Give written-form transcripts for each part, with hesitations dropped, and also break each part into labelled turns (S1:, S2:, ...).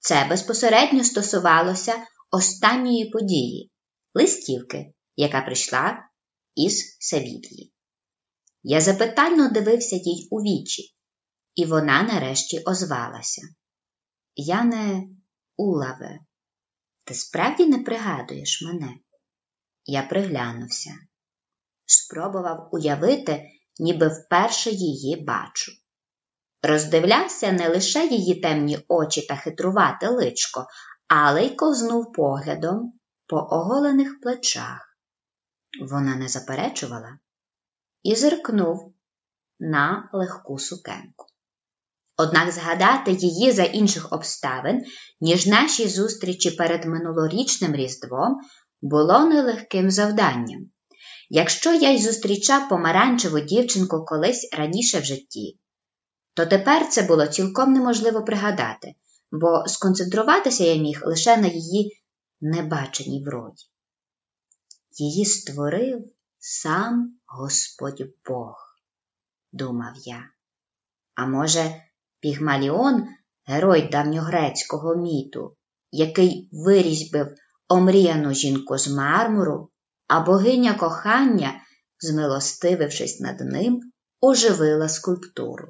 S1: Це безпосередньо стосувалося останньої події – листівки, яка прийшла із Севільї. Я запитально дивився їй у вічі, і вона нарешті озвалася. «Яне Улаве, ти справді не пригадуєш мене?» Я приглянувся. Спробував уявити, ніби вперше її бачу. Роздивлявся не лише її темні очі та хитрувате личко, але й ковзнув поглядом по оголених плечах. Вона не заперечувала і зиркнув на легку сукенку. Однак згадати її за інших обставин, ніж наші зустрічі перед минулорічним Різдвом, було нелегким завданням. Якщо я й зустрічав помаранчеву дівчинку колись раніше в житті, то тепер це було цілком неможливо пригадати, бо сконцентруватися я міг лише на її небаченій вроді. Її створив сам Господь Бог, думав я. А може, Пігмаліон, герой давньогрецького міту, який вирізьбив омріяну жінку з мармуру, а богиня кохання, змилостивившись над ним, оживила скульптуру.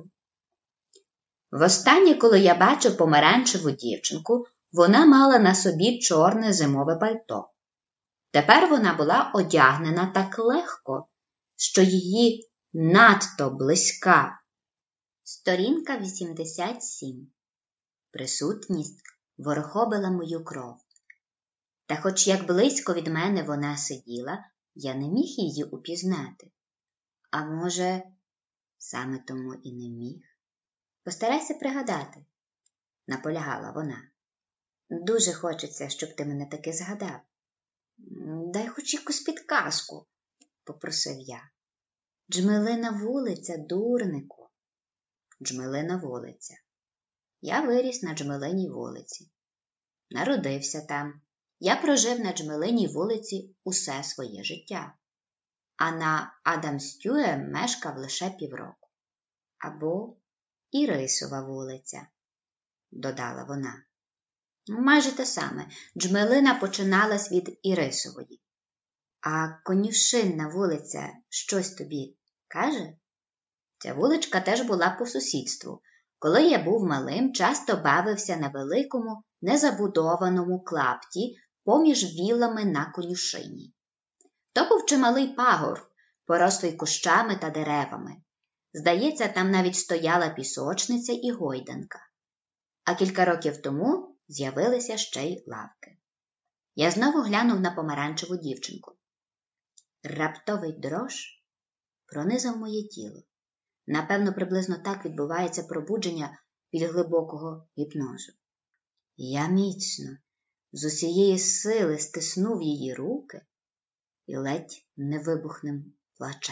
S1: Востаннє, коли я бачив помаранчеву дівчинку, вона мала на собі чорне зимове пальто. Тепер вона була одягнена так легко, що її надто близька. Сторінка 87. Присутність ворохобила мою кров. Та хоч як близько від мене вона сиділа, я не міг її упізнати. А може, саме тому і не міг. Постарайся пригадати, наполягала вона. Дуже хочеться, щоб ти мене таки згадав. Дай хоч якусь підказку, попросив я. Джмелина вулиця, дурнику. Джмелина вулиця. Я виріс на Джмелиній вулиці. Народився там. Я прожив на Джмелиній вулиці усе своє життя. А на Адамстюе мешкав лише півроку. Або Ірисова вулиця, додала вона. Майже те саме. Джмелина починалась від Ірисової. А Конюшинна вулиця щось тобі каже? Ця вуличка теж була по сусідству. Коли я був малим, часто бавився на великому, незабудованому клапті поміж віллами на Конюшині. То був чималий пагорб, порослий кущами та деревами. Здається, там навіть стояла пісочниця і гойданка. А кілька років тому з'явилися ще й лавки. Я знову глянув на помаранчеву дівчинку. Раптовий дрож пронизав моє тіло. Напевно, приблизно так відбувається пробудження від глибокого гіпнозу. Я міцно, з усієї сили стиснув її руки і ледь не вибухнув плачем.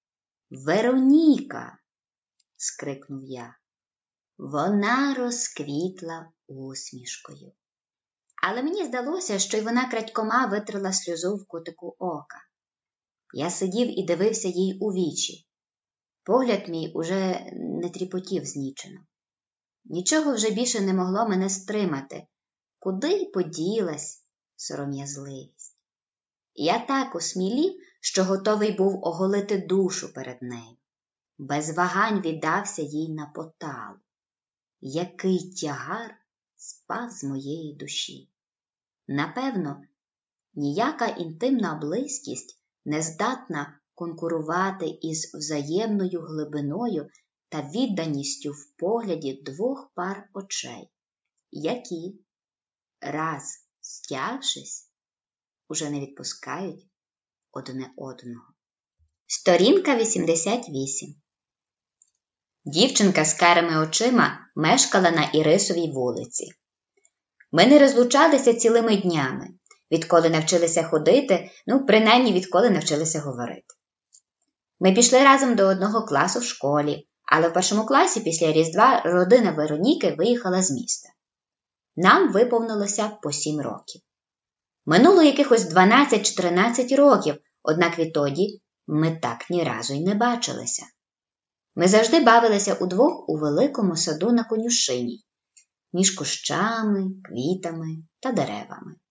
S1: «Вероніка!» – скрикнув я. Вона розквітла усмішкою. Але мені здалося, що й вона крадькома витрила сльозу в кутику ока. Я сидів і дивився їй у вічі. Погляд мій уже не тріпотів знічено. Нічого вже більше не могло мене стримати. Куди й поділась сором'язливість. Я так осмілів, що готовий був оголити душу перед нею. Без вагань віддався їй на поталу. Який тягар спав з моєї душі. Напевно, ніяка інтимна близькість не здатна конкурувати із взаємною глибиною та відданістю в погляді двох пар очей, які, раз стягшись, уже не відпускають одне одного. Сторінка 88. Дівчинка з карими очима мешкала на Ірисовій вулиці. Ми не розлучалися цілими днями, відколи навчилися ходити, принаймні відколи навчилися говорити. Ми пішли разом до одного класу в школі, але в першому класі після Різдва родина Вероніки виїхала з міста. Нам виповнилося по 7 років. Минуло якихось 12-13 років, однак відтоді ми так ні разу й не бачилися. Ми завжди бавилися удвох у великому саду на Конюшині. між кущами, квітами та деревами.